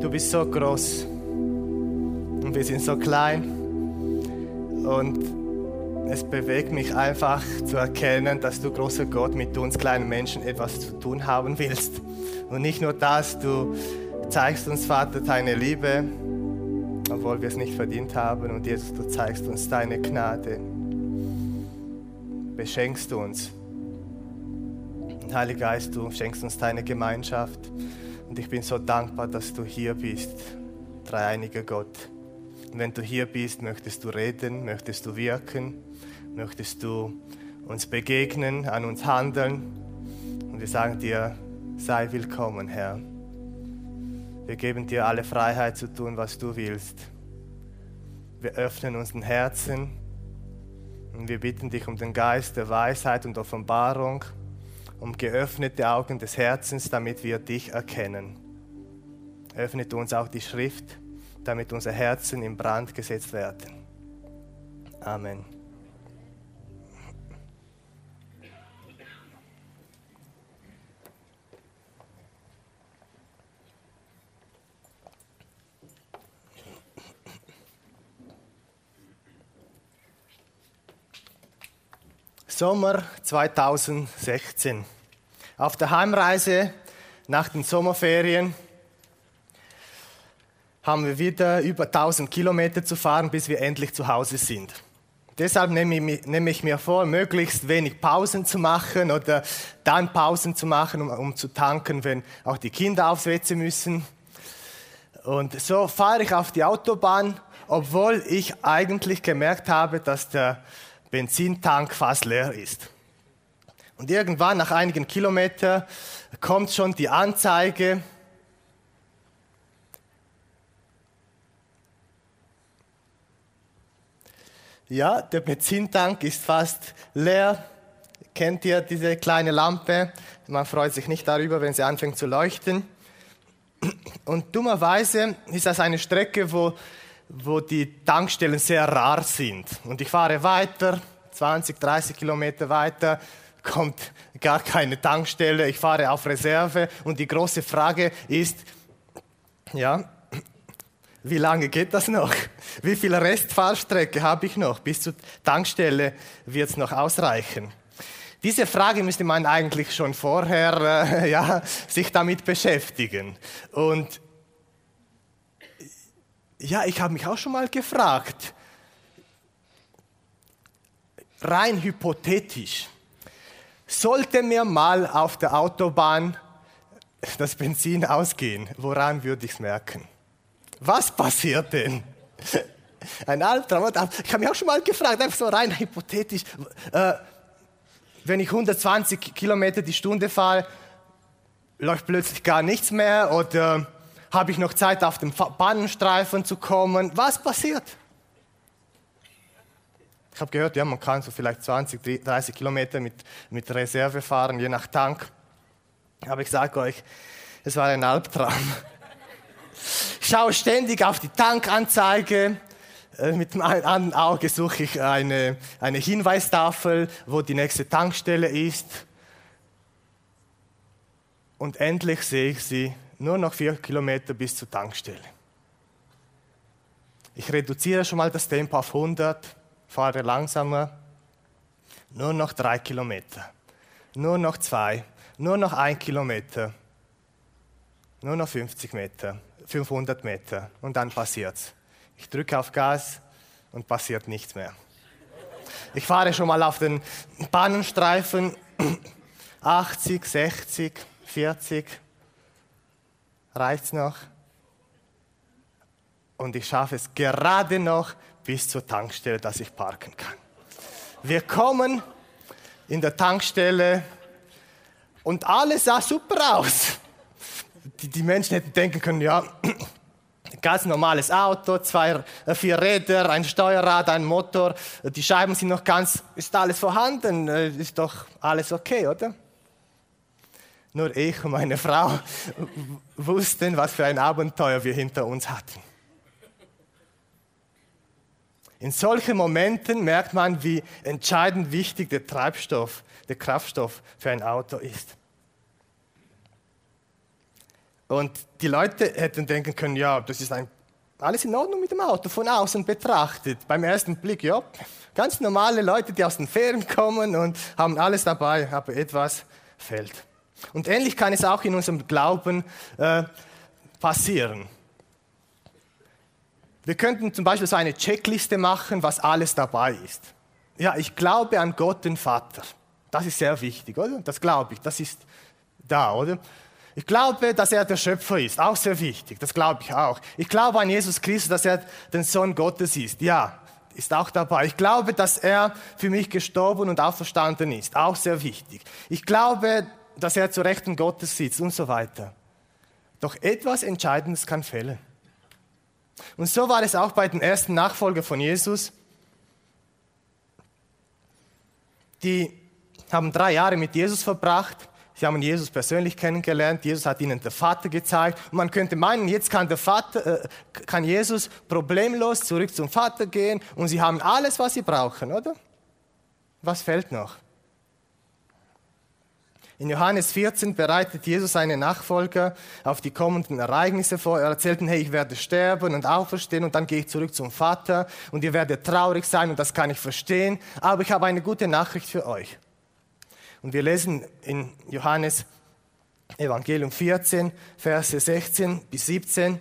Du bist so groß und wir sind so klein und es bewegt mich einfach zu erkennen, dass du, großer Gott, mit uns kleinen Menschen etwas zu tun haben willst. Und nicht nur das, du zeigst uns, Vater, deine Liebe, obwohl wir es nicht verdient haben. Und Jesus, du zeigst uns deine Gnade. Beschenkst du uns. Und Heiliger Geist, du schenkst uns deine Gemeinschaft. Und ich bin so dankbar, dass du hier bist, dreieiniger Gott. Und wenn du hier bist, möchtest du reden, möchtest du wirken, möchtest du uns begegnen, an uns handeln. Und wir sagen dir, sei willkommen, Herr. Wir geben dir alle Freiheit zu tun, was du willst. Wir öffnen unseren Herzen und wir bitten dich um den Geist der Weisheit und Offenbarung, um geöffnete Augen des Herzens, damit wir dich erkennen. Öffne uns auch die Schrift, damit unsere Herzen in Brand gesetzt werden. Amen. Sommer 2016. Auf der Heimreise nach den Sommerferien haben wir wieder über 1000 Kilometer zu fahren, bis wir endlich zu Hause sind. Deshalb nehme ich mir vor, möglichst wenig Pausen zu machen oder dann Pausen zu machen, um zu tanken, wenn auch die Kinder aufs WC müssen. Und so fahre ich auf die Autobahn, obwohl ich eigentlich gemerkt habe, dass der Benzintank fast leer ist. Und irgendwann, nach einigen Kilometern, kommt schon die Anzeige, ja, der Benzintank ist fast leer. Kennt ihr diese kleine Lampe? Man freut sich nicht darüber, wenn sie anfängt zu leuchten. Und dummerweise ist das eine Strecke, wo die Tankstellen sehr rar sind. Und ich fahre weiter, 20, 30 Kilometer weiter, kommt gar keine Tankstelle. Ich fahre auf Reserve und die große Frage ist, ja, wie lange geht das noch? Wie viel Restfahrstrecke habe ich noch? Bis zur Tankstelle wird es noch ausreichen. Diese Frage müsste man eigentlich schon vorher sich damit beschäftigen. Und ja, ich habe mich auch schon mal gefragt, rein hypothetisch, sollte mir mal auf der Autobahn das Benzin ausgehen, woran würde ich es merken? Was passiert denn? Ein Albtraum. Ich habe mich auch schon mal gefragt, einfach so rein hypothetisch, wenn ich 120 Kilometer die Stunde fahre, läuft plötzlich gar nichts mehr oder habe ich noch Zeit, auf den Bahnstreifen zu kommen? Was passiert? Ich habe gehört, ja, man kann so vielleicht 20, 30 Kilometer mit Reserve fahren, je nach Tank. Aber ich sage euch, es war ein Albtraum. Ich schaue ständig auf die Tankanzeige. Mit dem anderen Auge suche ich eine Hinweistafel, wo die nächste Tankstelle ist. Und endlich sehe ich sie. Nur noch 4 Kilometer bis zur Tankstelle. Ich reduziere schon mal das Tempo auf 100, fahre langsamer. Nur noch 3 Kilometer. Nur noch 2. Nur noch 1 Kilometer. Nur noch 50 Meter. 500 Meter. Und dann passiert's. Ich drücke auf Gas und passiert nichts mehr. Ich fahre schon mal auf den Bahnstreifen. 80, 60, 40. Reicht's noch? Und ich schaffe es gerade noch bis zur Tankstelle, dass ich parken kann. Wir kommen in der Tankstelle und alles sah super aus. Die Menschen hätten denken können, ja, ganz normales Auto, 4 Räder, ein Steuerrad, ein Motor, die Scheiben sind noch ganz, ist alles vorhanden, ist doch alles okay, oder? Nur ich und meine Frau wussten, was für ein Abenteuer wir hinter uns hatten. In solchen Momenten merkt man, wie entscheidend wichtig der Kraftstoff für ein Auto ist. Und die Leute hätten denken können, ja, das ist alles in Ordnung mit dem Auto, von außen betrachtet. Beim ersten Blick, ja, ganz normale Leute, die aus den Ferien kommen und haben alles dabei, aber etwas fehlt. Und ähnlich kann es auch in unserem Glauben passieren. Wir könnten zum Beispiel so eine Checkliste machen, was alles dabei ist. Ja, ich glaube an Gott, den Vater. Das ist sehr wichtig, oder? Das glaube ich, das ist da, oder? Ich glaube, dass er der Schöpfer ist, auch sehr wichtig, das glaube ich auch. Ich glaube an Jesus Christus, dass er den Sohn Gottes ist, ja, ist auch dabei. Ich glaube, dass er für mich gestorben und auferstanden ist, auch sehr wichtig. Ich glaube, dass er zu Rechten Gottes sitzt und so weiter. Doch etwas Entscheidendes kann fehlen. Und so war es auch bei den ersten Nachfolgern von Jesus. Die haben 3 Jahre mit Jesus verbracht. Sie haben Jesus persönlich kennengelernt. Jesus hat ihnen den Vater gezeigt. Und man könnte meinen, jetzt kann Jesus problemlos zurück zum Vater gehen und sie haben alles, was sie brauchen, oder? Was fehlt noch? In Johannes 14 bereitet Jesus seine Nachfolger auf die kommenden Ereignisse vor. Er erzählt ihnen, hey, ich werde sterben und auferstehen und dann gehe ich zurück zum Vater und ihr werdet traurig sein und das kann ich verstehen. Aber ich habe eine gute Nachricht für euch. Und wir lesen in Johannes Evangelium 14, Verse 16 bis 17.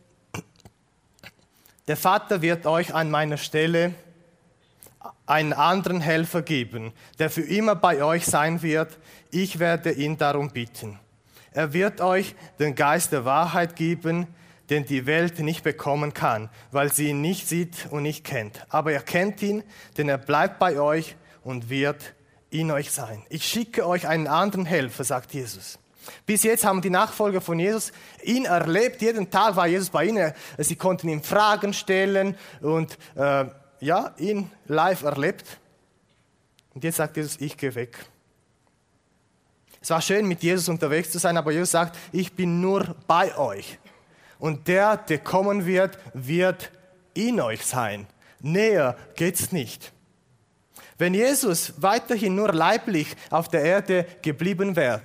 Der Vater wird euch an meiner Stelle einen anderen Helfer geben, der für immer bei euch sein wird. Ich werde ihn darum bitten. Er wird euch den Geist der Wahrheit geben, den die Welt nicht bekommen kann, weil sie ihn nicht sieht und nicht kennt. Aber ihr kennt ihn, denn er bleibt bei euch und wird in euch sein. Ich schicke euch einen anderen Helfer, sagt Jesus. Bis jetzt haben die Nachfolger von Jesus ihn erlebt. Jeden Tag war Jesus bei ihnen. Sie konnten ihm Fragen stellen und ihn live erlebt. Und jetzt sagt Jesus, ich gehe weg. Es war schön, mit Jesus unterwegs zu sein, aber Jesus sagt, ich bin nur bei euch. Und der kommen wird, wird in euch sein. Näher geht's nicht. Wenn Jesus weiterhin nur leiblich auf der Erde geblieben wäre,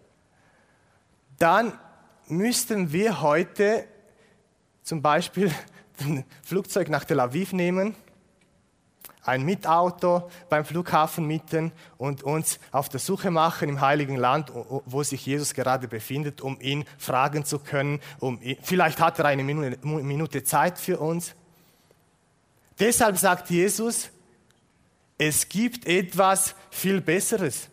dann müssten wir heute zum Beispiel ein Flugzeug nach Tel Aviv nehmen, ein Mietauto beim Flughafen mieten und uns auf der Suche machen im Heiligen Land, wo sich Jesus gerade befindet, um ihn fragen zu können. Vielleicht hat er eine Minute Zeit für uns. Deshalb sagt Jesus, es gibt etwas viel Besseres.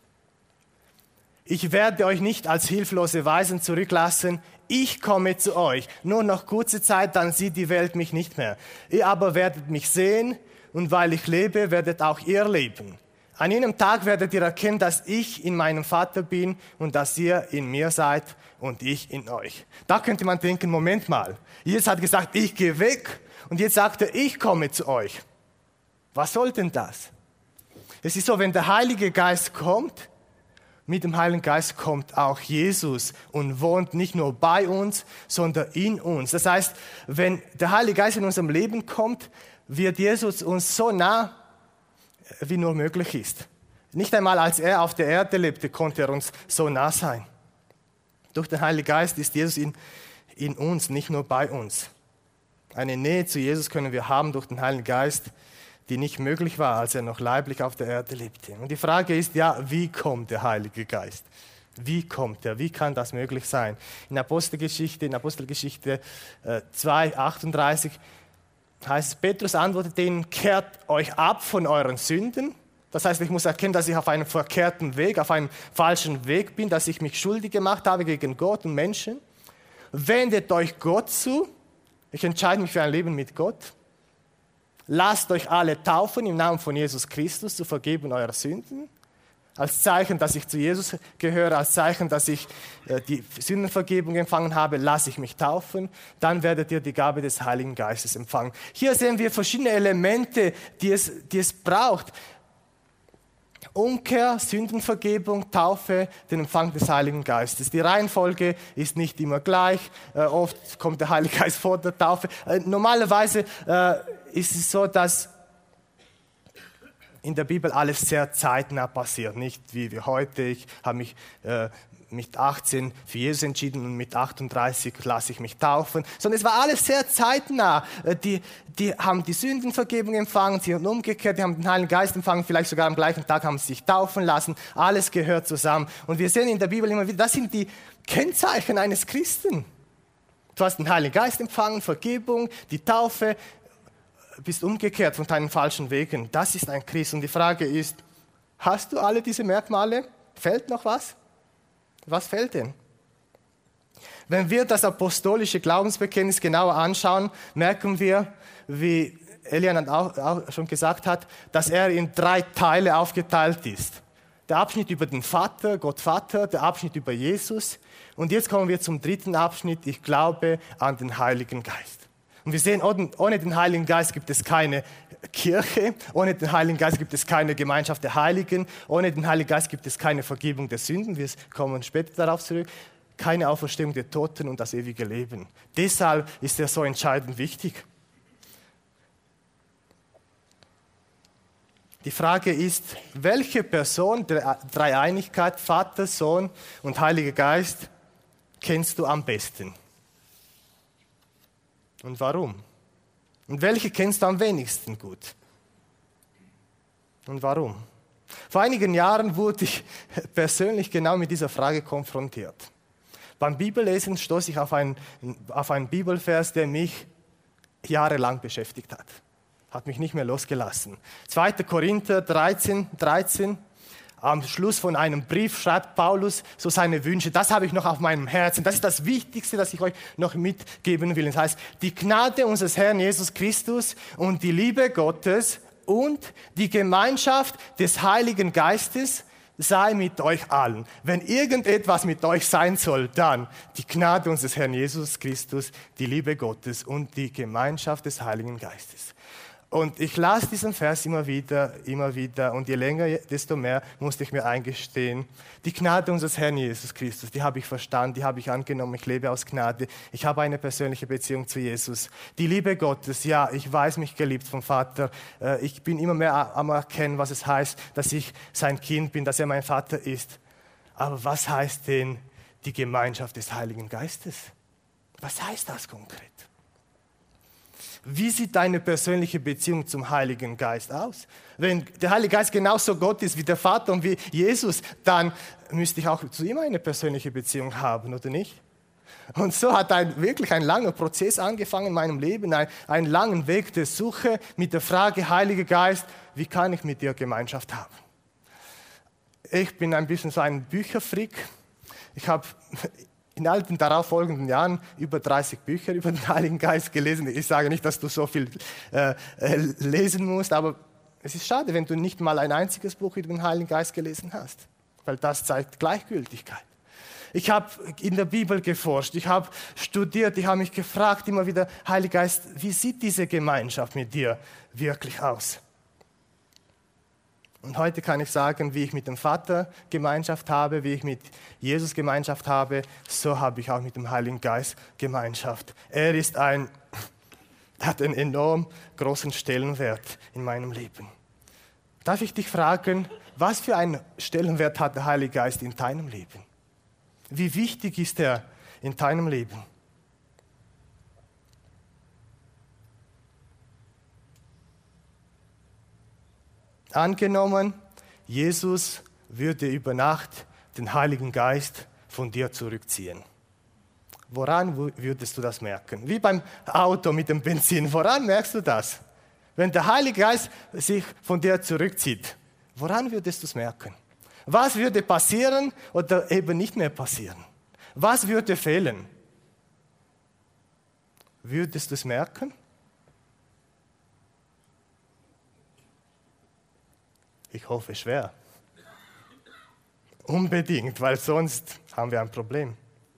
Ich werde euch nicht als hilflose Waisen zurücklassen. Ich komme zu euch. Nur noch kurze Zeit, dann sieht die Welt mich nicht mehr. Ihr aber werdet mich sehen und weil ich lebe, werdet auch ihr leben. An jenem Tag werdet ihr erkennen, dass ich in meinem Vater bin und dass ihr in mir seid und ich in euch. Da könnte man denken, Moment mal. Jesus hat gesagt, ich gehe weg und jetzt sagt er, ich komme zu euch. Was soll denn das? Es ist so, wenn der Heilige Geist kommt, mit dem Heiligen Geist kommt auch Jesus und wohnt nicht nur bei uns, sondern in uns. Das heißt, wenn der Heilige Geist in unserem Leben kommt, wird Jesus uns so nah, wie nur möglich ist. Nicht einmal als er auf der Erde lebte, konnte er uns so nah sein. Durch den Heiligen Geist ist Jesus in uns, nicht nur bei uns. Eine Nähe zu Jesus können wir haben durch den Heiligen Geist, die nicht möglich war, als er noch leiblich auf der Erde lebte. Und die Frage ist, wie kommt der Heilige Geist? Wie kommt er? Wie kann das möglich sein? In Apostelgeschichte 2,38 heißt es, Petrus antwortet denen, kehrt euch ab von euren Sünden. Das heißt, ich muss erkennen, dass ich auf einem verkehrten Weg, auf einem falschen Weg bin, dass ich mich schuldig gemacht habe gegen Gott und Menschen. Wendet euch Gott zu. Ich entscheide mich für ein Leben mit Gott. Lasst euch alle taufen im Namen von Jesus Christus zur Vergebung eurer Sünden. Als Zeichen, dass ich zu Jesus gehöre, als Zeichen, dass ich die Sündenvergebung empfangen habe, lasse ich mich taufen. Dann werdet ihr die Gabe des Heiligen Geistes empfangen. Hier sehen wir verschiedene Elemente, die es braucht. Umkehr, Sündenvergebung, Taufe, den Empfang des Heiligen Geistes. Die Reihenfolge ist nicht immer gleich. Oft kommt der Heilige Geist vor der Taufe. Normalerweise ist es so, dass in der Bibel alles sehr zeitnah passiert. Nicht wie wir heute. Ich habe mich mit 18 für Jesus entschieden und mit 38 lasse ich mich taufen. Sondern es war alles sehr zeitnah. Die haben die Sündenvergebung empfangen, sie haben umgekehrt, die haben den Heiligen Geist empfangen, vielleicht sogar am gleichen Tag haben sie sich taufen lassen. Alles gehört zusammen. Und wir sehen in der Bibel immer wieder, das sind die Kennzeichen eines Christen. Du hast den Heiligen Geist empfangen, Vergebung, die Taufe, bist umgekehrt von deinen falschen Wegen. Das ist ein Christ. Und die Frage ist, hast du alle diese Merkmale? Fehlt noch was? Was fehlt denn? Wenn wir das apostolische Glaubensbekenntnis genauer anschauen, merken wir, wie Elian auch schon gesagt hat, dass er in 3 Teile aufgeteilt ist. Der Abschnitt über den Vater, Gott Vater, der Abschnitt über Jesus. Und jetzt kommen wir zum 3. Abschnitt, ich glaube an den Heiligen Geist. Und wir sehen, ohne den Heiligen Geist gibt es keine Kirche, ohne den Heiligen Geist gibt es keine Gemeinschaft der Heiligen, ohne den Heiligen Geist gibt es keine Vergebung der Sünden, wir kommen später darauf zurück, keine Auferstehung der Toten und das ewige Leben. Deshalb ist er so entscheidend wichtig. Die Frage ist, welche Person der Dreieinigkeit, Vater, Sohn und Heiliger Geist, kennst du am besten? Und warum? Und welche kennst du am wenigsten gut? Und warum? Vor einigen Jahren wurde ich persönlich genau mit dieser Frage konfrontiert. Beim Bibellesen stoß ich auf einen Bibelvers, der mich jahrelang beschäftigt hat. Hat mich nicht mehr losgelassen. 2. Korinther 13. Am Schluss von einem Brief schreibt Paulus so seine Wünsche. Das habe ich noch auf meinem Herzen. Das ist das Wichtigste, das ich euch noch mitgeben will. Das heißt, die Gnade unseres Herrn Jesus Christus und die Liebe Gottes und die Gemeinschaft des Heiligen Geistes sei mit euch allen. Wenn irgendetwas mit euch sein soll, dann die Gnade unseres Herrn Jesus Christus, die Liebe Gottes und die Gemeinschaft des Heiligen Geistes. Und ich las diesen Vers immer wieder und je länger, desto mehr musste ich mir eingestehen, die Gnade unseres Herrn Jesus Christus, die habe ich verstanden, die habe ich angenommen, ich lebe aus Gnade, ich habe eine persönliche Beziehung zu Jesus. Die Liebe Gottes, ja, ich weiß mich geliebt vom Vater, ich bin immer mehr am Erkennen, was es heißt, dass ich sein Kind bin, dass er mein Vater ist. Aber was heißt denn die Gemeinschaft des Heiligen Geistes? Was heißt das konkret? Wie sieht deine persönliche Beziehung zum Heiligen Geist aus? Wenn der Heilige Geist genauso Gott ist wie der Vater und wie Jesus, dann müsste ich auch zu ihm eine persönliche Beziehung haben, oder nicht? Und so hat wirklich ein langer Prozess angefangen in meinem Leben, einen langen Weg der Suche mit der Frage, Heiliger Geist, wie kann ich mit dir Gemeinschaft haben? Ich bin ein bisschen so ein Bücherfreak. Ich habe in all den darauffolgenden Jahren über 30 Bücher über den Heiligen Geist gelesen. Ich sage nicht, dass du so viel lesen musst, aber es ist schade, wenn du nicht mal ein einziges Buch über den Heiligen Geist gelesen hast, weil das zeigt Gleichgültigkeit. Ich habe in der Bibel geforscht, ich habe studiert, ich habe mich gefragt immer wieder, Heiliger Geist, wie sieht diese Gemeinschaft mit dir wirklich aus? Und heute kann ich sagen, wie ich mit dem Vater Gemeinschaft habe, wie ich mit Jesus Gemeinschaft habe, so habe ich auch mit dem Heiligen Geist Gemeinschaft. Er hat einen enorm großen Stellenwert in meinem Leben. Darf ich dich fragen, was für einen Stellenwert hat der Heilige Geist in deinem Leben? Wie wichtig ist er in deinem Leben? Angenommen, Jesus würde über Nacht den Heiligen Geist von dir zurückziehen. Woran würdest du das merken? Wie beim Auto mit dem Benzin. Woran merkst du das? Wenn der Heilige Geist sich von dir zurückzieht, woran würdest du es merken? Was würde passieren oder eben nicht mehr passieren? Was würde fehlen? Würdest du es merken? Ich hoffe schwer. Unbedingt, weil sonst haben wir ein Problem.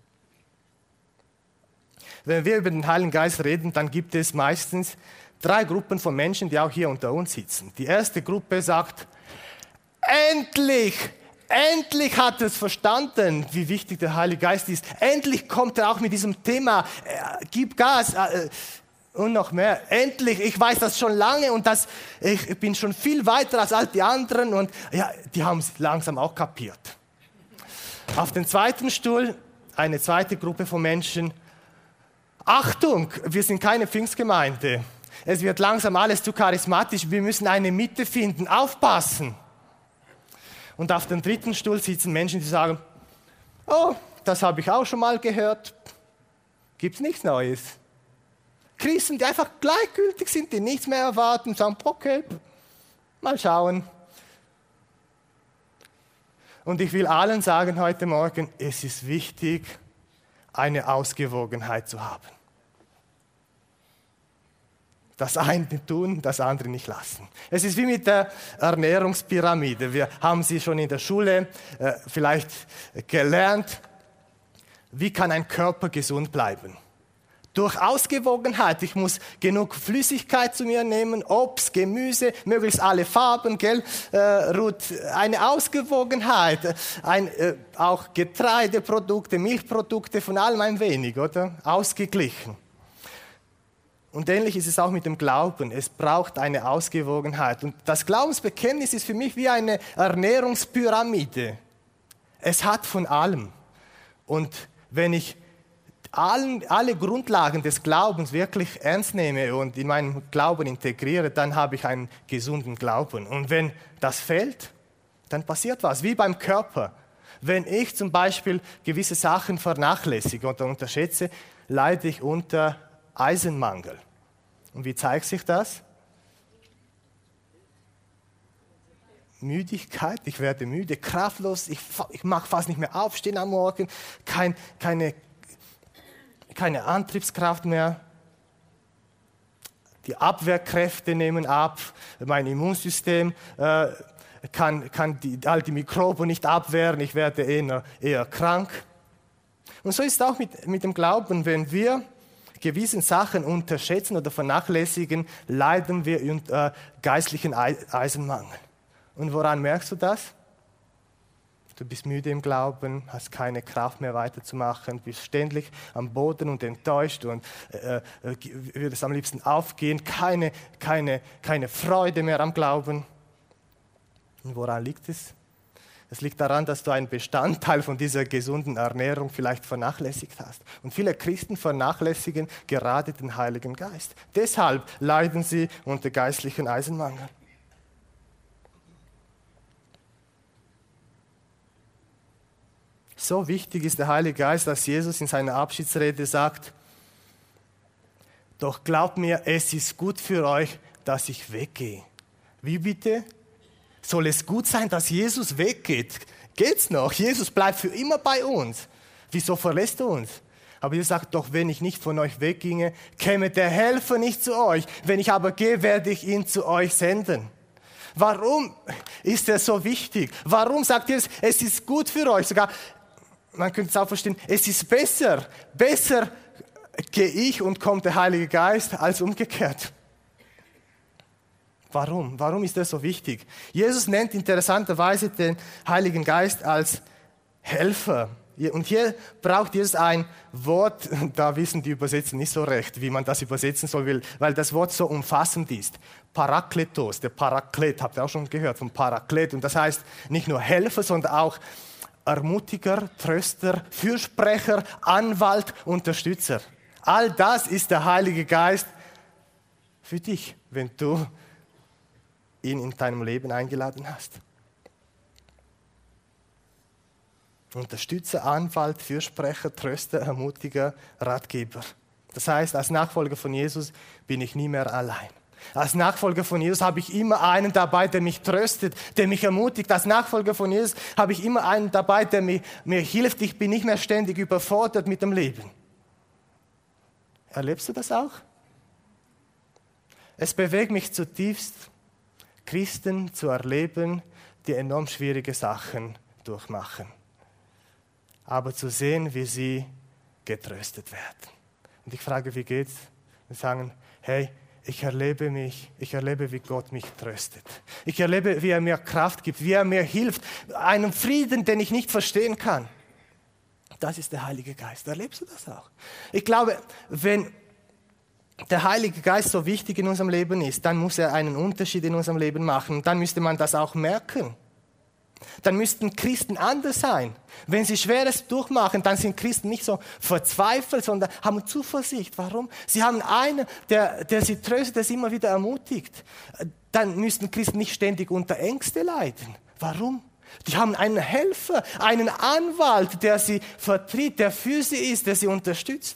Wenn wir über den Heiligen Geist reden, dann gibt es meistens 3 Gruppen von Menschen, die auch hier unter uns sitzen. Die erste Gruppe sagt, endlich hat es verstanden, wie wichtig der Heilige Geist ist. Endlich kommt er auch mit diesem Thema, gib Gas. Und noch mehr, endlich, ich weiß das schon lange und ich bin schon viel weiter als all die anderen und ja, die haben es langsam auch kapiert. Auf dem zweiten Stuhl eine zweite Gruppe von Menschen. Achtung, wir sind keine Pfingstgemeinde. Es wird langsam alles zu charismatisch. Wir müssen eine Mitte finden. Aufpassen. Und auf dem dritten Stuhl sitzen Menschen, die sagen, oh, das habe ich auch schon mal gehört. Gibt es nichts Neues. Christen, die einfach gleichgültig sind, die nichts mehr erwarten, sagen, okay, mal schauen. Und ich will allen sagen heute Morgen, es ist wichtig, eine Ausgewogenheit zu haben. Das eine tun, das andere nicht lassen. Es ist wie mit der Ernährungspyramide. Wir haben sie schon in der Schule vielleicht gelernt. Wie kann ein Körper gesund bleiben? Durch Ausgewogenheit. Ich muss genug Flüssigkeit zu mir nehmen, Obst, Gemüse, möglichst alle Farben, gell? Ruth, eine Ausgewogenheit. Auch Getreideprodukte, Milchprodukte, von allem ein wenig, oder? Ausgeglichen. Und ähnlich ist es auch mit dem Glauben. Es braucht eine Ausgewogenheit. Und das Glaubensbekenntnis ist für mich wie eine Ernährungspyramide. Es hat von allem. Und wenn ich alle Grundlagen des Glaubens wirklich ernst nehme und in meinen Glauben integriere, dann habe ich einen gesunden Glauben. Und wenn das fehlt, dann passiert was, wie beim Körper. Wenn ich zum Beispiel gewisse Sachen vernachlässige oder unterschätze, leide ich unter Eisenmangel. Und wie zeigt sich das? Müdigkeit, ich werde müde, kraftlos, ich mag fast nicht mehr aufstehen am Morgen, keine Antriebskraft mehr. Die Abwehrkräfte nehmen ab, mein Immunsystem kann all die Mikroben nicht abwehren, ich werde eher krank. Und so ist es auch mit dem Glauben, wenn wir gewissen Sachen unterschätzen oder vernachlässigen, leiden wir unter geistlichen Eisenmangel. Und woran merkst du das? Du bist müde im Glauben, hast keine Kraft mehr weiterzumachen, bist ständig am Boden und enttäuscht und würdest am liebsten aufgehen, keine Freude mehr am Glauben. Und woran liegt es? Es liegt daran, dass du einen Bestandteil von dieser gesunden Ernährung vielleicht vernachlässigt hast. Und viele Christen vernachlässigen gerade den Heiligen Geist. Deshalb leiden sie unter geistlichen Eisenmangel. So wichtig ist der Heilige Geist, dass Jesus in seiner Abschiedsrede sagt, doch glaubt mir, es ist gut für euch, dass ich weggehe. Wie bitte? Soll es gut sein, dass Jesus weggeht? Geht's noch? Jesus bleibt für immer bei uns. Wieso verlässt er uns? Aber Jesus sagt, doch wenn ich nicht von euch wegginge, käme der Helfer nicht zu euch. Wenn ich aber gehe, werde ich ihn zu euch senden. Warum ist er so wichtig? Warum sagt Jesus, es ist gut für euch? Sogar, man könnte es auch verstehen, es ist besser gehe ich und kommt der Heilige Geist als umgekehrt. Warum? Warum ist das so wichtig? Jesus nennt interessanterweise den Heiligen Geist als Helfer. Und hier braucht Jesus ein Wort, da wissen die Übersetzer nicht so recht, wie man das übersetzen soll, weil das Wort so umfassend ist. Parakletos, der Paraklet, habt ihr auch schon gehört vom Paraklet. Und das heißt nicht nur Helfer, sondern auch Ermutiger, Tröster, Fürsprecher, Anwalt, Unterstützer. All das ist der Heilige Geist für dich, wenn du ihn in deinem Leben eingeladen hast. Unterstützer, Anwalt, Fürsprecher, Tröster, Ermutiger, Ratgeber. Das heißt, als Nachfolger von Jesus bin ich nie mehr allein. Als Nachfolger von Jesus habe ich immer einen dabei, der mich tröstet, der mich ermutigt. Als Nachfolger von Jesus habe ich immer einen dabei, der mir hilft. Ich bin nicht mehr ständig überfordert mit dem Leben. Erlebst du das auch? Es bewegt mich zutiefst, Christen zu erleben, die enorm schwierige Sachen durchmachen. Aber zu sehen, wie sie getröstet werden. Und ich frage, wie geht's? Und sagen, hey, ich erlebe, wie Gott mich tröstet. Ich erlebe, wie er mir Kraft gibt, wie er mir hilft, einen Frieden, den ich nicht verstehen kann. Das ist der Heilige Geist. Erlebst du das auch? Ich glaube, wenn der Heilige Geist so wichtig in unserem Leben ist, dann muss er einen Unterschied in unserem Leben machen. Dann müsste man das auch merken. Dann müssten Christen anders sein. Wenn sie Schweres durchmachen, dann sind Christen nicht so verzweifelt, sondern haben Zuversicht. Warum? Sie haben einen, der sie tröstet, der sie immer wieder ermutigt. Dann müssten Christen nicht ständig unter Ängste leiden. Warum? Die haben einen Helfer, einen Anwalt, der sie vertritt, der für sie ist, der sie unterstützt.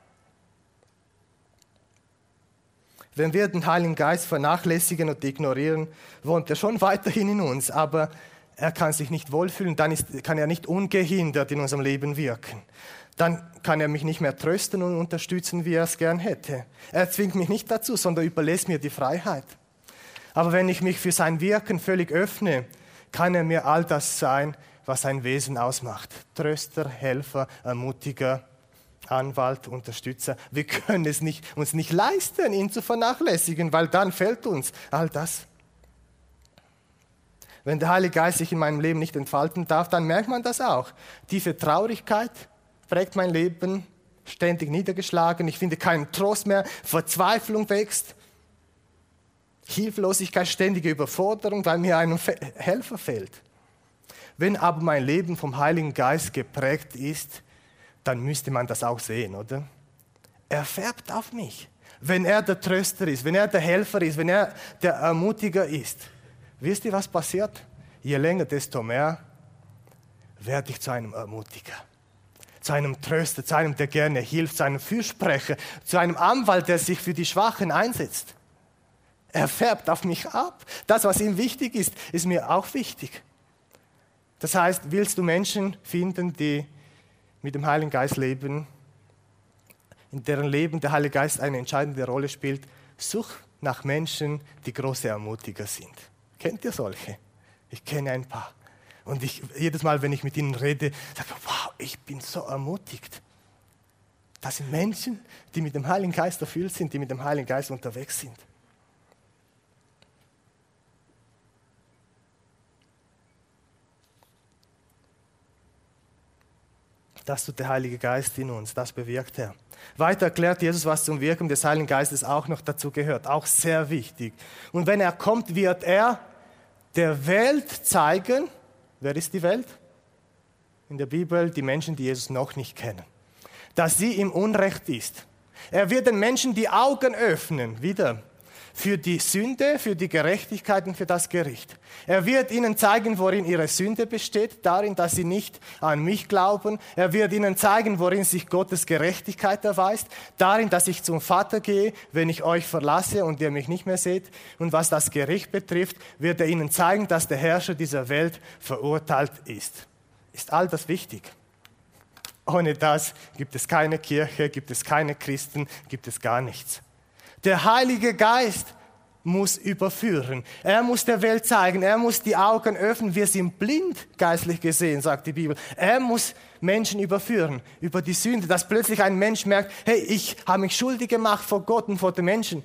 Wenn wir den Heiligen Geist vernachlässigen und ignorieren, wohnt er schon weiterhin in uns, aber er kann sich nicht wohlfühlen, dann kann er nicht ungehindert in unserem Leben wirken. Dann kann er mich nicht mehr trösten und unterstützen, wie er es gern hätte. Er zwingt mich nicht dazu, sondern überlässt mir die Freiheit. Aber wenn ich mich für sein Wirken völlig öffne, kann er mir all das sein, was sein Wesen ausmacht. Tröster, Helfer, Ermutiger, Anwalt, Unterstützer. Wir können es uns nicht leisten, ihn zu vernachlässigen, weil dann fehlt uns all das. Wenn der Heilige Geist sich in meinem Leben nicht entfalten darf, dann merkt man das auch. Tiefe Traurigkeit prägt mein Leben, ständig niedergeschlagen, ich finde keinen Trost mehr, Verzweiflung wächst, Hilflosigkeit, ständige Überforderung, weil mir ein Helfer fehlt. Wenn aber mein Leben vom Heiligen Geist geprägt ist, dann müsste man das auch sehen, oder? Er färbt auf mich. Wenn er der Tröster ist, wenn er der Helfer ist, wenn er der Ermutiger ist. Wisst ihr, was passiert? Je länger, desto mehr werde ich zu einem Ermutiger, zu einem Tröster, zu einem, der gerne hilft, zu einem Fürsprecher, zu einem Anwalt, der sich für die Schwachen einsetzt. Er färbt auf mich ab. Das, was ihm wichtig ist, ist mir auch wichtig. Das heißt, willst du Menschen finden, die mit dem Heiligen Geist leben, in deren Leben der Heilige Geist eine entscheidende Rolle spielt, such nach Menschen, die große Ermutiger sind. Kennt ihr solche? Ich kenne ein paar. Und jedes Mal, wenn ich mit ihnen rede, sage ich, wow, ich bin so ermutigt. Das sind Menschen, die mit dem Heiligen Geist erfüllt sind, die mit dem Heiligen Geist unterwegs sind. Das tut der Heilige Geist in uns, das bewirkt er. Weiter erklärt Jesus, was zum Wirken des Heiligen Geistes auch noch dazu gehört, auch sehr wichtig. Und wenn er kommt, wird er der Welt zeigen, wer ist die Welt? In der Bibel die Menschen, die Jesus noch nicht kennen, dass sie im Unrecht ist. Er wird den Menschen die Augen öffnen, wieder, für die Sünde, für die Gerechtigkeit und für das Gericht. Er wird ihnen zeigen, worin ihre Sünde besteht, darin, dass sie nicht an mich glauben. Er wird ihnen zeigen, worin sich Gottes Gerechtigkeit erweist, darin, dass ich zum Vater gehe, wenn ich euch verlasse und ihr mich nicht mehr seht. Und was das Gericht betrifft, wird er ihnen zeigen, dass der Herrscher dieser Welt verurteilt ist. Ist all das wichtig? Ohne das gibt es keine Kirche, gibt es keine Christen, gibt es gar nichts. Der Heilige Geist muss überführen. Er muss der Welt zeigen. Er muss die Augen öffnen. Wir sind blind, geistlich gesehen, sagt die Bibel. Er muss Menschen überführen über die Sünde, dass plötzlich ein Mensch merkt, hey, ich habe mich schuldig gemacht vor Gott und vor den Menschen.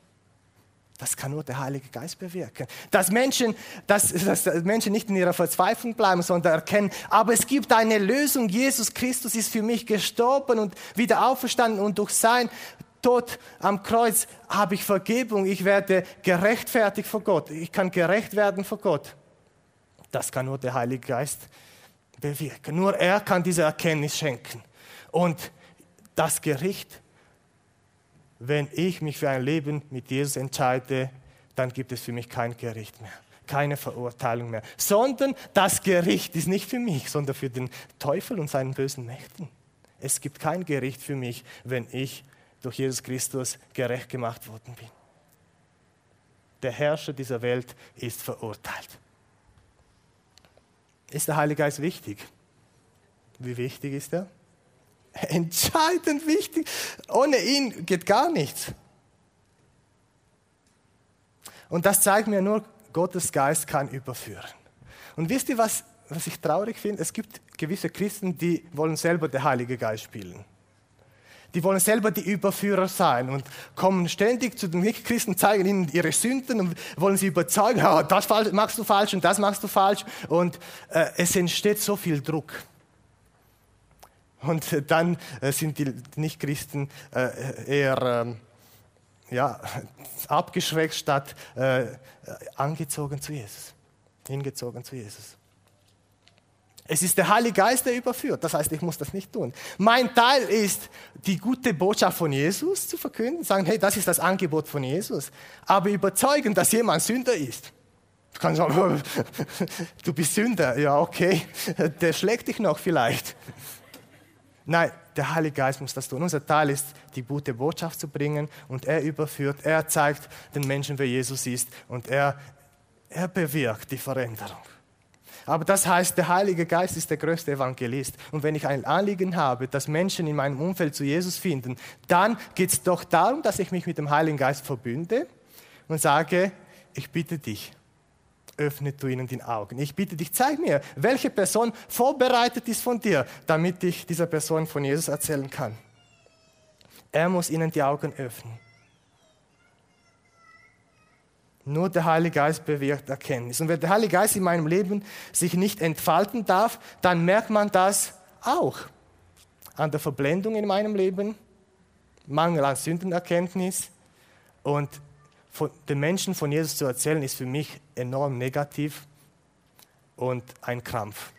Das kann nur der Heilige Geist bewirken. Dass Menschen nicht in ihrer Verzweiflung bleiben, sondern erkennen, aber es gibt eine Lösung. Jesus Christus ist für mich gestorben und wieder auferstanden und durch sein Tod am Kreuz habe ich Vergebung, ich werde gerechtfertigt vor Gott, ich kann gerecht werden vor Gott. Das kann nur der Heilige Geist bewirken. Nur er kann diese Erkenntnis schenken. Und das Gericht, wenn ich mich für ein Leben mit Jesus entscheide, dann gibt es für mich kein Gericht mehr, keine Verurteilung mehr. Sondern das Gericht ist nicht für mich, sondern für den Teufel und seinen bösen Mächten. Es gibt kein Gericht für mich, wenn ich durch Jesus Christus gerecht gemacht worden bin. Der Herrscher dieser Welt ist verurteilt. Ist der Heilige Geist wichtig? Wie wichtig ist er? Entscheidend wichtig. Ohne ihn geht gar nichts. Und das zeigt mir nur, Gottes Geist kann überführen. Und wisst ihr, was ich traurig finde? Es gibt gewisse Christen, die wollen selber den Heiligen Geist spielen. Die wollen selber die Überführer sein und kommen ständig zu den Nicht-Christen, zeigen ihnen ihre Sünden und wollen sie überzeugen, oh, das machst du falsch und das machst du falsch. Und es entsteht so viel Druck. Und dann sind die Nicht-Christen eher abgeschreckt statt hingezogen zu Jesus. Es ist der Heilige Geist, der überführt. Das heißt, ich muss das nicht tun. Mein Teil ist, die gute Botschaft von Jesus zu verkünden. Sagen, hey, das ist das Angebot von Jesus. Aber überzeugen, dass jemand Sünder ist. Du kannst sagen, du bist Sünder. Ja, okay. Der schlägt dich noch vielleicht. Nein, der Heilige Geist muss das tun. Unser Teil ist, die gute Botschaft zu bringen. Und er überführt, er zeigt den Menschen, wer Jesus ist. Und er bewirkt die Veränderung. Aber das heißt, der Heilige Geist ist der größte Evangelist. Und wenn ich ein Anliegen habe, dass Menschen in meinem Umfeld zu Jesus finden, dann geht es doch darum, dass ich mich mit dem Heiligen Geist verbünde und sage, ich bitte dich, öffne du ihnen die Augen. Ich bitte dich, zeig mir, welche Person vorbereitet ist von dir, damit ich dieser Person von Jesus erzählen kann. Er muss ihnen die Augen öffnen. Nur der Heilige Geist bewirkt Erkenntnis. Und wenn der Heilige Geist in meinem Leben sich nicht entfalten darf, dann merkt man das auch an der Verblendung in meinem Leben, Mangel an Sündenerkenntnis. Und den Menschen von Jesus zu erzählen, ist für mich enorm negativ und ein Krampf.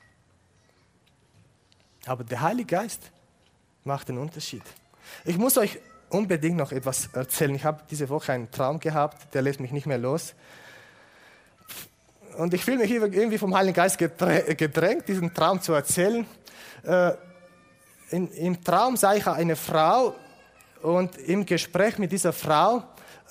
Aber der Heilige Geist macht den Unterschied. Ich muss euch unbedingt noch etwas erzählen. Ich habe diese Woche einen Traum gehabt, der lässt mich nicht mehr los. Und ich fühle mich irgendwie vom Heiligen Geist gedrängt, diesen Traum zu erzählen. Im Traum sah ich eine Frau und im Gespräch mit dieser Frau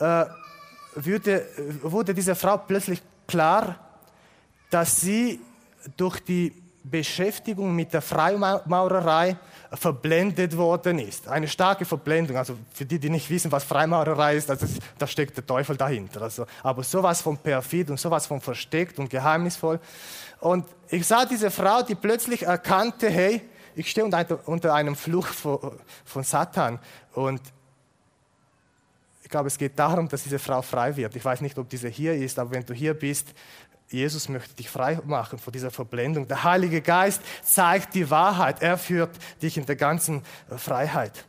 wurde dieser Frau plötzlich klar, dass sie durch die Beschäftigung mit der Freimaurerei verblendet worden ist. Eine starke Verblendung. Also für die, die nicht wissen, was Freimaurerei ist, also da steckt der Teufel dahinter. Also, aber sowas von perfid und sowas von versteckt und geheimnisvoll. Und ich sah diese Frau, die plötzlich erkannte, hey, ich stehe unter einem Fluch von Satan. Und ich glaube, es geht darum, dass diese Frau frei wird. Ich weiß nicht, ob diese hier ist, aber wenn du hier bist, Jesus möchte dich frei machen von dieser Verblendung. Der Heilige Geist zeigt die Wahrheit. Er führt dich in der ganzen Freiheit.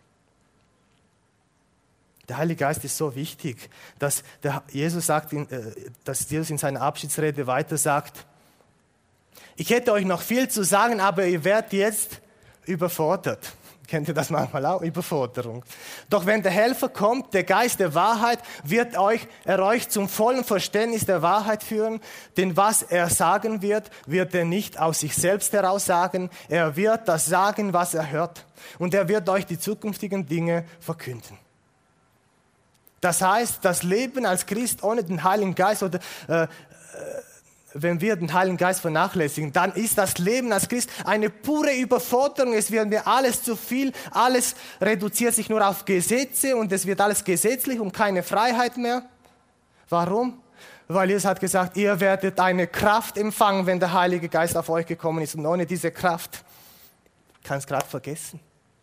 Der Heilige Geist ist so wichtig, dass Jesus in seiner Abschiedsrede weiter sagt, ich hätte euch noch viel zu sagen, aber ihr werdet jetzt überfordert. Kennt ihr das manchmal auch? Überforderung. Doch wenn der Helfer kommt, der Geist der Wahrheit, wird er euch zum vollen Verständnis der Wahrheit führen. Denn was er sagen wird er nicht aus sich selbst heraus sagen. Er wird das sagen, was er hört. Und er wird euch die zukünftigen Dinge verkünden. Das heißt, das Leben als Christ ohne den Heiligen Geist oder wenn wir den Heiligen Geist vernachlässigen, dann ist das Leben als Christ eine pure Überforderung. Es wird mir alles zu viel, alles reduziert sich nur auf Gesetze und es wird alles gesetzlich und keine Freiheit mehr. Warum? Weil Jesus hat gesagt, ihr werdet eine Kraft empfangen, wenn der Heilige Geist auf euch gekommen ist. Und ohne diese Kraft kannst du gerade vergessen.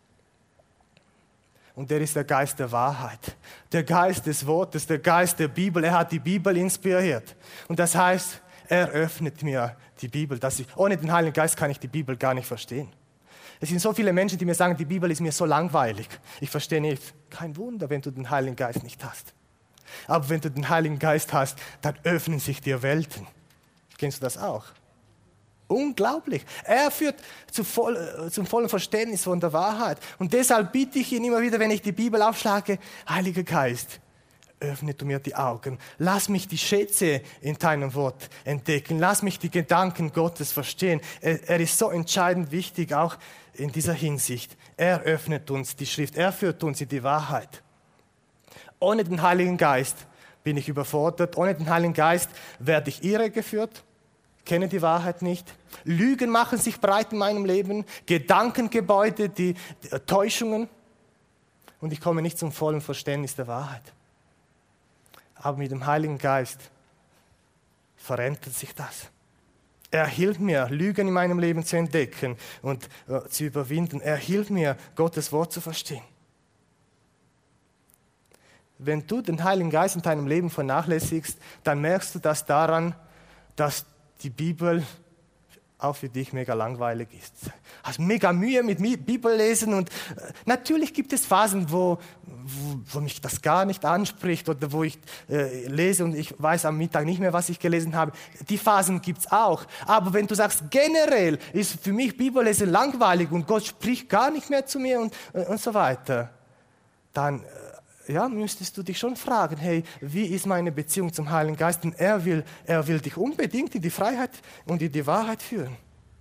Und der ist der Geist der Wahrheit, der Geist des Wortes, der Geist der Bibel. Er hat die Bibel inspiriert. Und das heißt, er öffnet mir die Bibel. Ohne den Heiligen Geist kann ich die Bibel gar nicht verstehen. Es sind so viele Menschen, die mir sagen, die Bibel ist mir so langweilig. Ich verstehe nicht. Kein Wunder, wenn du den Heiligen Geist nicht hast. Aber wenn du den Heiligen Geist hast, dann öffnen sich dir Welten. Kennst du das auch? Unglaublich. Er führt zum vollen Verständnis von der Wahrheit. Und deshalb bitte ich ihn immer wieder, wenn ich die Bibel aufschlage, Heiliger Geist, öffne du mir die Augen. Lass mich die Schätze in deinem Wort entdecken. Lass mich die Gedanken Gottes verstehen. Er ist so entscheidend wichtig, auch in dieser Hinsicht. Er öffnet uns die Schrift. Er führt uns in die Wahrheit. Ohne den Heiligen Geist bin ich überfordert. Ohne den Heiligen Geist werde ich irregeführt. Kenne die Wahrheit nicht. Lügen machen sich breit in meinem Leben. Gedankengebäude, die Täuschungen. Und ich komme nicht zum vollen Verständnis der Wahrheit. Aber mit dem Heiligen Geist verändert sich das. Er hilft mir, Lügen in meinem Leben zu entdecken und zu überwinden. Er hilft mir, Gottes Wort zu verstehen. Wenn du den Heiligen Geist in deinem Leben vernachlässigst, dann merkst du das daran, dass die Bibel auch für dich mega langweilig ist. Hast mega Mühe mit Bibellesen und natürlich gibt es Phasen, wo wo mich das gar nicht anspricht oder wo ich lese und ich weiß am Mittag nicht mehr, was ich gelesen habe. Die Phasen gibt es auch. Aber wenn du sagst, generell ist für mich Bibellesen langweilig und Gott spricht gar nicht mehr zu mir und so weiter, dann müsstest du dich schon fragen, hey, wie ist meine Beziehung zum Heiligen Geist? Denn er will dich unbedingt in die Freiheit und in die Wahrheit führen.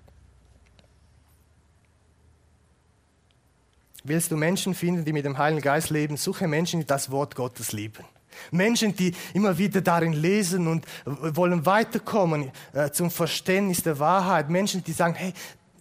Willst du Menschen finden, die mit dem Heiligen Geist leben, suche Menschen, die das Wort Gottes lieben. Menschen, die immer wieder darin lesen und wollen weiterkommen zum Verständnis der Wahrheit. Menschen, die sagen, hey,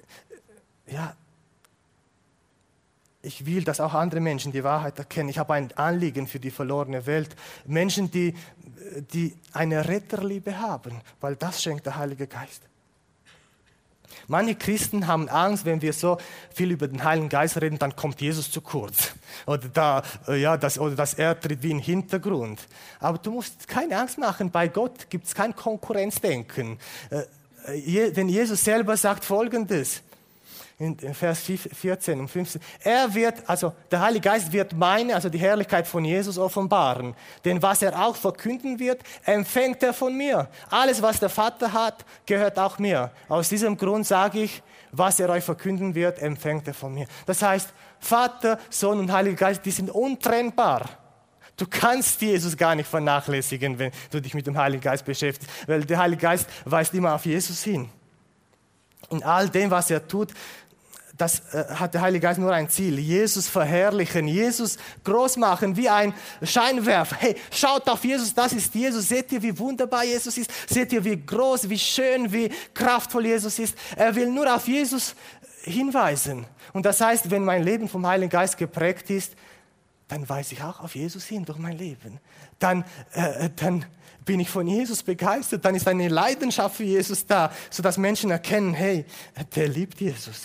ich will, dass auch andere Menschen die Wahrheit erkennen. Ich habe ein Anliegen für die verlorene Welt. Menschen, die eine Retterliebe haben, weil das schenkt der Heilige Geist. Manche Christen haben Angst, wenn wir so viel über den Heiligen Geist reden, dann kommt Jesus zu kurz. Oder das er tritt wie in den Hintergrund. Aber du musst keine Angst machen, bei Gott gibt es kein Konkurrenzdenken. Denn Jesus selber sagt Folgendes, in Vers 14 und 15. Der Heilige Geist wird die Herrlichkeit von Jesus offenbaren. Denn was er auch verkünden wird, empfängt er von mir. Alles, was der Vater hat, gehört auch mir. Aus diesem Grund sage ich, was er euch verkünden wird, empfängt er von mir. Das heißt, Vater, Sohn und Heiliger Geist, die sind untrennbar. Du kannst Jesus gar nicht vernachlässigen, wenn du dich mit dem Heiligen Geist beschäftigst, weil der Heilige Geist weist immer auf Jesus hin. In all dem, was er tut, das hat der Heilige Geist nur ein Ziel. Jesus verherrlichen, Jesus groß machen, wie ein Scheinwerfer. Hey, schaut auf Jesus, das ist Jesus. Seht ihr, wie wunderbar Jesus ist? Seht ihr, wie groß, wie schön, wie kraftvoll Jesus ist? Er will nur auf Jesus hinweisen. Und das heißt, wenn mein Leben vom Heiligen Geist geprägt ist, dann weise ich auch auf Jesus hin durch mein Leben. Dann bin ich von Jesus begeistert, dann ist eine Leidenschaft für Jesus da, sodass Menschen erkennen, hey, der liebt Jesus.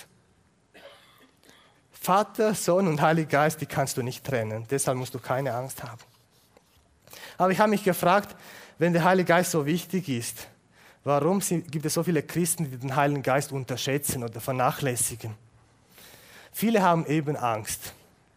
Vater, Sohn und Heiliger Geist, die kannst du nicht trennen. Deshalb musst du keine Angst haben. Aber ich habe mich gefragt, wenn der Heilige Geist so wichtig ist, warum gibt es so viele Christen, die den Heiligen Geist unterschätzen oder vernachlässigen? Viele haben eben Angst.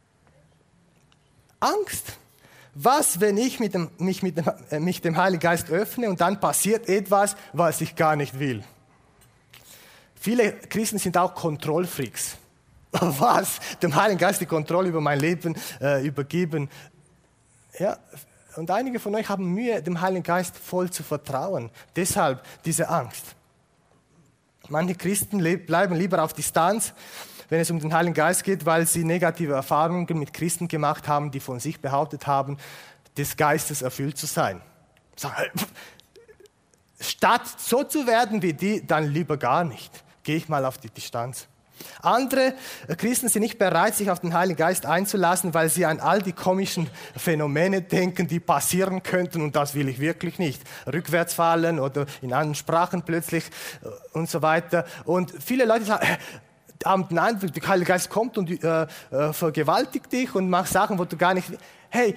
Angst? Was, wenn ich mich dem Heiligen Geist öffne und dann passiert etwas, was ich gar nicht will? Viele Christen sind auch Kontrollfreaks. Was? Dem Heiligen Geist die Kontrolle über mein Leben übergeben. Ja, und einige von euch haben Mühe, dem Heiligen Geist voll zu vertrauen. Deshalb diese Angst. Manche Christen bleiben lieber auf Distanz, wenn es um den Heiligen Geist geht, weil sie negative Erfahrungen mit Christen gemacht haben, die von sich behauptet haben, des Geistes erfüllt zu sein. Statt so zu werden wie die, dann lieber gar nicht. Gehe ich mal auf die Distanz. Andere Christen sind nicht bereit, sich auf den Heiligen Geist einzulassen, weil sie an all die komischen Phänomene denken, die passieren könnten, und das will ich wirklich nicht. Rückwärts fallen oder in anderen Sprachen plötzlich und so weiter. Und viele Leute haben den Eindruck, der Heilige Geist kommt und vergewaltigt dich und macht Sachen, wo du gar nicht... Hey,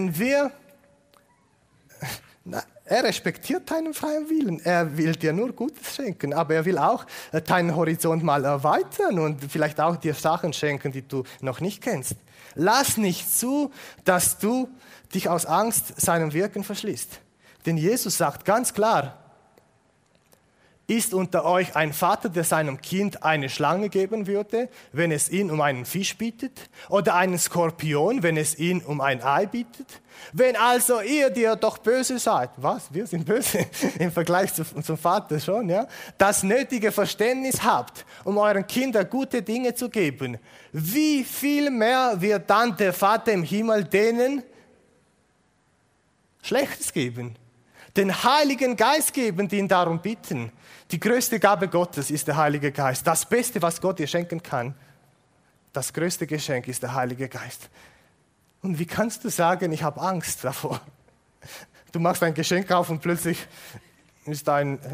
er respektiert deinen freien Willen. Er will dir nur Gutes schenken, aber er will auch deinen Horizont mal erweitern und vielleicht auch dir Sachen schenken, die du noch nicht kennst. Lass nicht zu, dass du dich aus Angst seinem Wirken verschließt. Denn Jesus sagt ganz klar, ist unter euch ein Vater, der seinem Kind eine Schlange geben würde, wenn es ihn um einen Fisch bittet? Oder einen Skorpion, wenn es ihn um ein Ei bittet? Wenn also ihr, die ihr doch böse seid, was? Wir sind böse im Vergleich zum Vater schon, ja? Das nötige Verständnis habt, um euren Kindern gute Dinge zu geben, wie viel mehr wird dann der Vater im Himmel denen Schlechtes geben? Den Heiligen Geist geben, die ihn darum bitten. Die größte Gabe Gottes ist der Heilige Geist. Das Beste, was Gott dir schenken kann, das größte Geschenk ist der Heilige Geist. Und wie kannst du sagen, ich habe Angst davor? Du machst ein Geschenk auf und plötzlich ist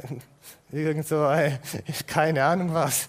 keine Ahnung was.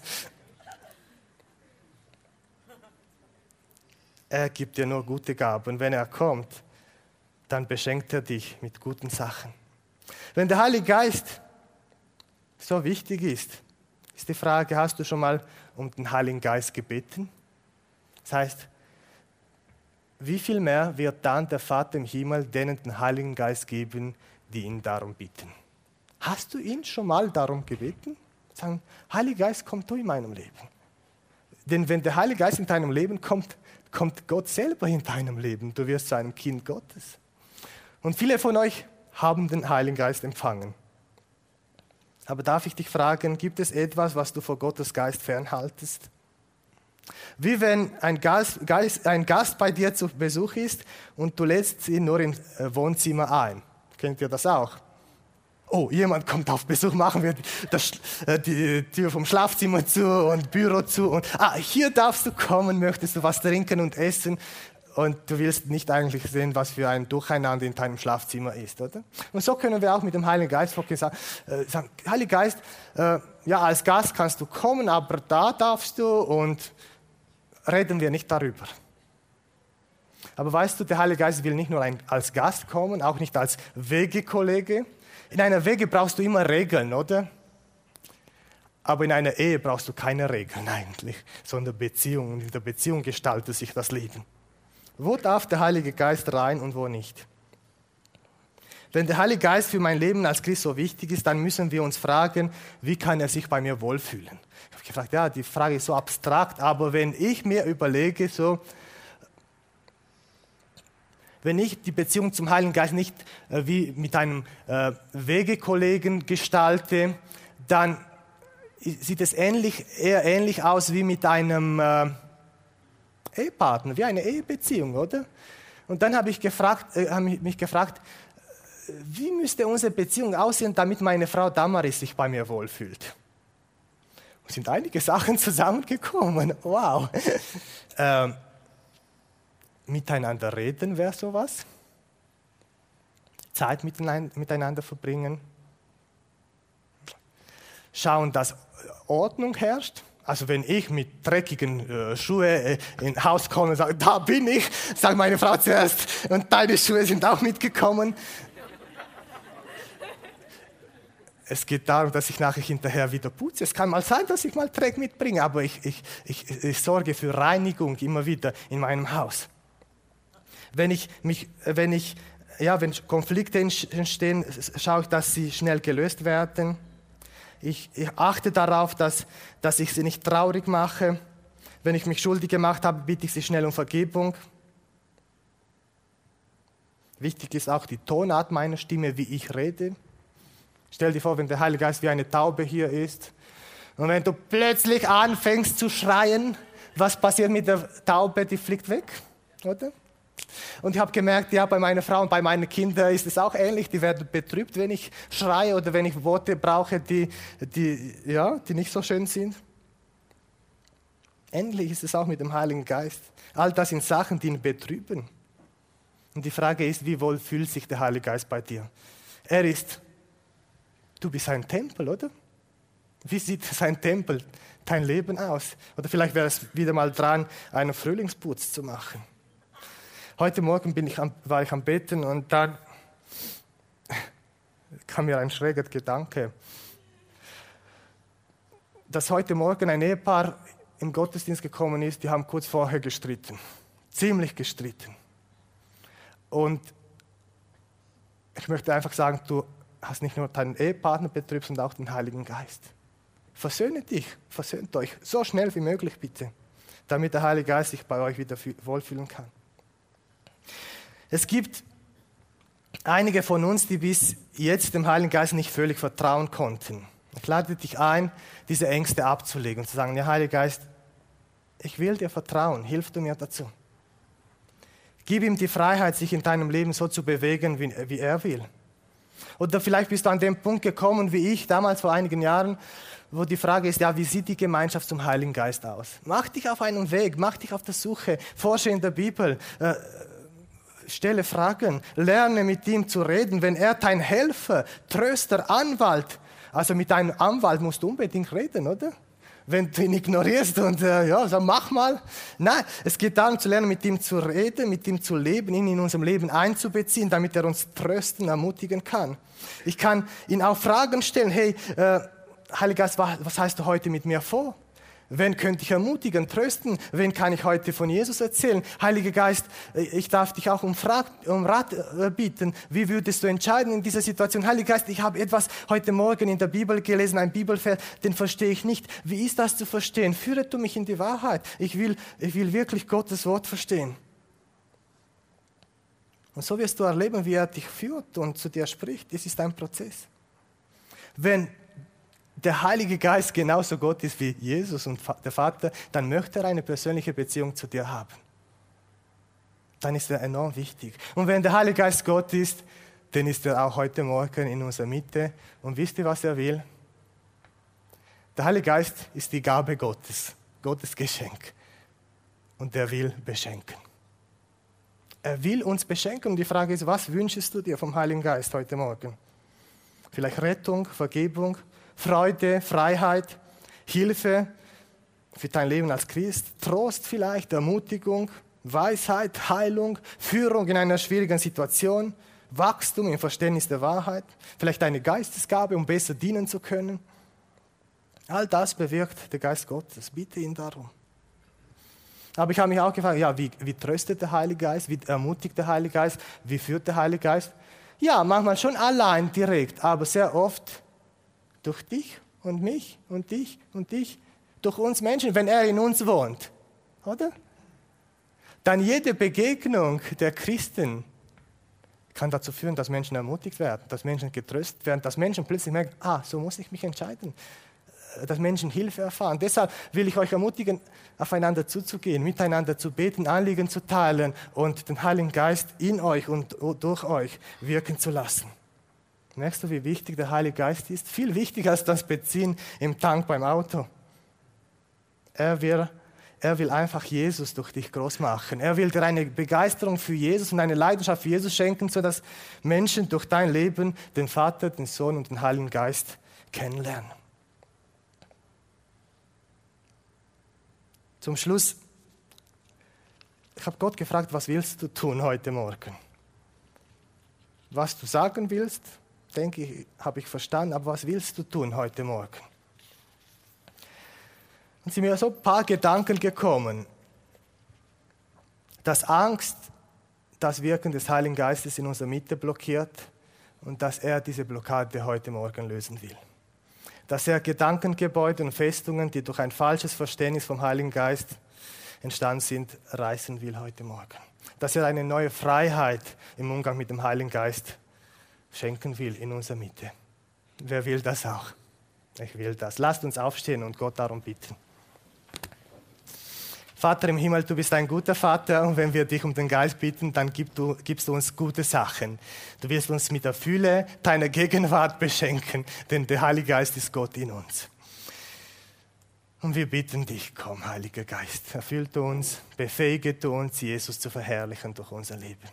Er gibt dir nur gute Gaben. Und wenn er kommt, dann beschenkt er dich mit guten Sachen. Wenn der Heilige Geist so wichtig ist die Frage, hast du schon mal um den Heiligen Geist gebeten? Das heißt, wie viel mehr wird dann der Vater im Himmel denen den Heiligen Geist geben, die ihn darum bitten? Hast du ihn schon mal darum gebeten? Sagen, Heiliger Geist, komm du in meinem Leben. Denn wenn der Heilige Geist in deinem Leben kommt, kommt Gott selber in deinem Leben. Du wirst zu einem Kind Gottes. Und viele von euch haben den Heiligen Geist empfangen. Aber darf ich dich fragen, gibt es etwas, was du vor Gottes Geist fernhaltest? Wie wenn ein Gast bei dir zu Besuch ist und du lädst ihn nur im Wohnzimmer ein. Kennt ihr das auch? Oh, jemand kommt auf Besuch, machen wir die Tür vom Schlafzimmer zu und Büro zu. Und hier darfst du kommen, möchtest du was trinken und essen. Und du willst nicht eigentlich sehen, was für ein Durcheinander in deinem Schlafzimmer ist, oder? Und so können wir auch mit dem Heiligen Geist sagen, Heiliger Geist, ja, als Gast kannst du kommen, aber da darfst du und reden wir nicht darüber. Aber weißt du, der Heilige Geist will nicht nur als Gast kommen, auch nicht als Wegekollege. In einer Wege brauchst du immer Regeln, oder? Aber in einer Ehe brauchst du keine Regeln eigentlich, sondern Beziehung. Und in der Beziehung gestaltet sich das Leben. Wo darf der Heilige Geist rein und wo nicht? Wenn der Heilige Geist für mein Leben als Christ so wichtig ist, dann müssen wir uns fragen, wie kann er sich bei mir wohlfühlen? Ich habe gefragt, ja, die Frage ist so abstrakt, aber wenn ich mir überlege, wenn ich die Beziehung zum Heiligen Geist nicht wie mit einem Wegekollegen gestalte, dann sieht es eher ähnlich aus wie mit einem Ehepartner, wie eine Ehebeziehung, oder? Und dann habe ich mich gefragt, wie müsste unsere Beziehung aussehen, damit meine Frau Damaris sich bei mir wohlfühlt? Es sind einige Sachen zusammengekommen. Wow. Miteinander reden wäre sowas. Zeit miteinander verbringen. Schauen, dass Ordnung herrscht. Also wenn ich mit dreckigen Schuhen ins Haus komme und sage, da bin ich, sagt meine Frau zuerst, und deine Schuhe sind auch mitgekommen. Es geht darum, dass ich nachher hinterher wieder putze. Es kann mal sein, dass ich mal Dreck mitbringe, aber ich sorge für Reinigung immer wieder in meinem Haus. Wenn Konflikte entstehen, schaue ich, dass sie schnell gelöst werden. Ich achte darauf, dass ich sie nicht traurig mache. Wenn ich mich schuldig gemacht habe, bitte ich sie schnell um Vergebung. Wichtig ist auch die Tonart meiner Stimme, wie ich rede. Stell dir vor, wenn der Heilige Geist wie eine Taube hier ist und wenn du plötzlich anfängst zu schreien, was passiert mit der Taube? Die fliegt weg, oder? Und ich habe gemerkt, ja, bei meiner Frau und bei meinen Kindern ist es auch ähnlich. Die werden betrübt, wenn ich schreie oder wenn ich Worte brauche, die nicht so schön sind. Ähnlich ist es auch mit dem Heiligen Geist. All das sind Sachen, die ihn betrüben. Und die Frage ist, wie wohl fühlt sich der Heilige Geist bei dir? Du bist ein Tempel, oder? Wie sieht sein Tempel, dein Leben aus? Oder vielleicht wäre es wieder mal dran, einen Frühlingsputz zu machen. Heute Morgen war ich am Beten und dann kam mir ein schräger Gedanke, dass heute Morgen ein Ehepaar im Gottesdienst gekommen ist, die haben kurz vorher gestritten, ziemlich gestritten. Und ich möchte einfach sagen, du hast nicht nur deinen Ehepartner betrübt, sondern auch den Heiligen Geist. Versöhnt euch, so schnell wie möglich bitte, damit der Heilige Geist sich bei euch wieder wohlfühlen kann. Es gibt einige von uns, die bis jetzt dem Heiligen Geist nicht völlig vertrauen konnten. Ich lade dich ein, diese Ängste abzulegen und zu sagen, ja, Heiliger Geist, ich will dir vertrauen, hilf du mir dazu. Gib ihm die Freiheit, sich in deinem Leben so zu bewegen, wie er will. Oder vielleicht bist du an dem Punkt gekommen, wie ich damals vor einigen Jahren, wo die Frage ist, ja, wie sieht die Gemeinschaft zum Heiligen Geist aus? Mach dich auf einen Weg, mach dich auf der Suche, forsche in der Bibel, stelle Fragen, lerne mit ihm zu reden. Wenn er dein Helfer, Tröster, Anwalt, also mit deinem Anwalt musst du unbedingt reden, oder? Wenn du ihn ignorierst und mach mal. Nein, es geht darum zu lernen, mit ihm zu reden, mit ihm zu leben, ihn in unserem Leben einzubeziehen, damit er uns trösten, ermutigen kann. Ich kann ihn auch Fragen stellen, hey, Heiliger Geist, was hast du heute mit mir vor? Wen könnte ich ermutigen, trösten? Wen kann ich heute von Jesus erzählen? Heiliger Geist, ich darf dich auch um Rat bitten. Wie würdest du entscheiden in dieser Situation? Heiliger Geist, ich habe etwas heute Morgen in der Bibel gelesen, ein Bibelvers, den verstehe ich nicht. Wie ist das zu verstehen? Führe du mich in die Wahrheit. Ich will wirklich Gottes Wort verstehen. Und so wirst du erleben, wie er dich führt und zu dir spricht. Es ist ein Prozess. Wenn der Heilige Geist genauso Gott ist wie Jesus und der Vater, dann möchte er eine persönliche Beziehung zu dir haben. Dann ist er enorm wichtig. Und wenn der Heilige Geist Gott ist, dann ist er auch heute Morgen in unserer Mitte. Und wisst ihr, was er will? Der Heilige Geist ist die Gabe Gottes, Gottes Geschenk. Und er will beschenken. Er will uns beschenken. Und die Frage ist, was wünschst du dir vom Heiligen Geist heute Morgen? Vielleicht Rettung, Vergebung, Freude, Freiheit, Hilfe für dein Leben als Christ, Trost vielleicht, Ermutigung, Weisheit, Heilung, Führung in einer schwierigen Situation, Wachstum im Verständnis der Wahrheit, vielleicht eine Geistesgabe, um besser dienen zu können. All das bewirkt der Geist Gottes. Bitte ihn darum. Aber ich habe mich auch gefragt, ja, wie tröstet der Heilige Geist, wie ermutigt der Heilige Geist, wie führt der Heilige Geist? Ja, manchmal schon allein direkt, aber sehr oft durch dich und mich und dich und dich, durch uns Menschen, wenn er in uns wohnt, oder? Dann jede Begegnung der Christen kann dazu führen, dass Menschen ermutigt werden, dass Menschen getröstet werden, dass Menschen plötzlich merken, so muss ich mich entscheiden, dass Menschen Hilfe erfahren. Deshalb will ich euch ermutigen, aufeinander zuzugehen, miteinander zu beten, Anliegen zu teilen und den Heiligen Geist in euch und durch euch wirken zu lassen. Merkst du, wie wichtig der Heilige Geist ist? Viel wichtiger als das Benzin im Tank beim Auto. Er will einfach Jesus durch dich groß machen. Er will dir eine Begeisterung für Jesus und eine Leidenschaft für Jesus schenken, sodass Menschen durch dein Leben den Vater, den Sohn und den Heiligen Geist kennenlernen. Zum Schluss, ich habe Gott gefragt, was willst du tun heute Morgen? Was du sagen willst, denke ich, habe ich verstanden, aber was willst du tun heute Morgen? Und sind mir so ein paar Gedanken gekommen, dass Angst das Wirken des Heiligen Geistes in unserer Mitte blockiert und dass er diese Blockade heute Morgen lösen will. Dass er Gedankengebäude und Festungen, die durch ein falsches Verständnis vom Heiligen Geist entstanden sind, reißen will heute Morgen. Dass er eine neue Freiheit im Umgang mit dem Heiligen Geist schenken will in unserer Mitte. Wer will das auch? Ich will das. Lasst uns aufstehen und Gott darum bitten. Vater im Himmel, du bist ein guter Vater und wenn wir dich um den Geist bitten, dann gibst du uns gute Sachen. Du wirst uns mit der Fülle deiner Gegenwart beschenken, denn der Heilige Geist ist Gott in uns. Und wir bitten dich, komm, Heiliger Geist, erfülle uns, befähige uns, Jesus zu verherrlichen durch unser Leben.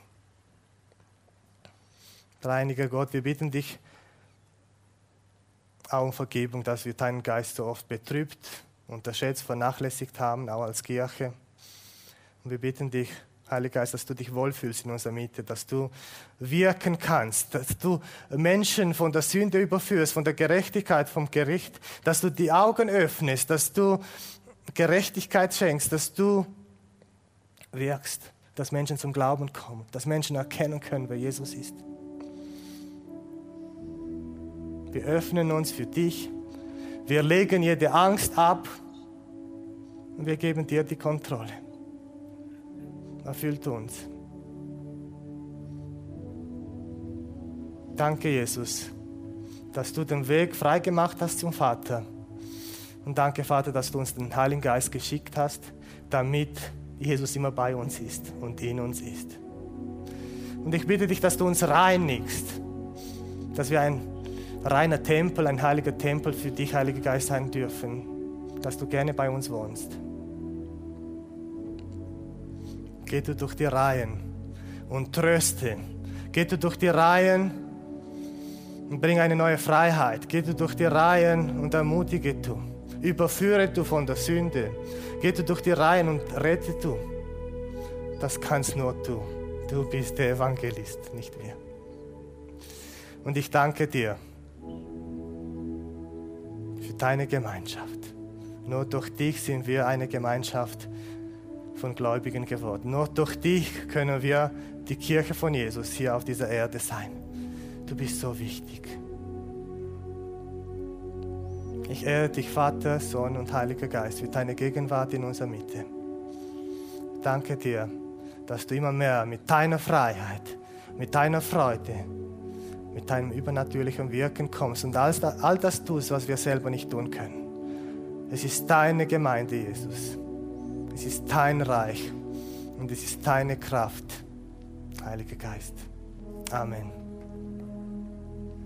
Dreieiniger Gott, wir bitten dich auch um Vergebung, dass wir deinen Geist so oft betrübt, unterschätzt, vernachlässigt haben, auch als Kirche. Und wir bitten dich, Heiliger Geist, dass du dich wohlfühlst in unserer Mitte, dass du wirken kannst, dass du Menschen von der Sünde überführst, von der Gerechtigkeit, vom Gericht, dass du die Augen öffnest, dass du Gerechtigkeit schenkst, dass du wirkst, dass Menschen zum Glauben kommen, dass Menschen erkennen können, wer Jesus ist. Wir öffnen uns für dich. Wir legen jede Angst ab und wir geben dir die Kontrolle. Erfüllt uns. Danke, Jesus, dass du den Weg freigemacht hast zum Vater. Und danke, Vater, dass du uns den Heiligen Geist geschickt hast, damit Jesus immer bei uns ist und in uns ist. Und ich bitte dich, dass du uns reinigst, dass wir ein reiner Tempel, ein heiliger Tempel für dich, Heiliger Geist, sein dürfen, dass du gerne bei uns wohnst. Geh du durch die Reihen und tröste. Geh du durch die Reihen und bring eine neue Freiheit. Geh du durch die Reihen und ermutige du. Überführe du von der Sünde. Geh du durch die Reihen und rette du. Das kannst nur du. Du bist der Evangelist, nicht wir. Und ich danke dir für deine Gemeinschaft. Nur durch dich sind wir eine Gemeinschaft von Gläubigen geworden. Nur durch dich können wir die Kirche von Jesus hier auf dieser Erde sein. Du bist so wichtig. Ich ehre dich, Vater, Sohn und Heiliger Geist, für deine Gegenwart in unserer Mitte. Danke dir, dass du immer mehr mit deiner Freiheit, mit deiner Freude, mit deinem übernatürlichen Wirken kommst und all das tust, was wir selber nicht tun können. Es ist deine Gemeinde, Jesus. Es ist dein Reich und es ist deine Kraft, Heiliger Geist. Amen.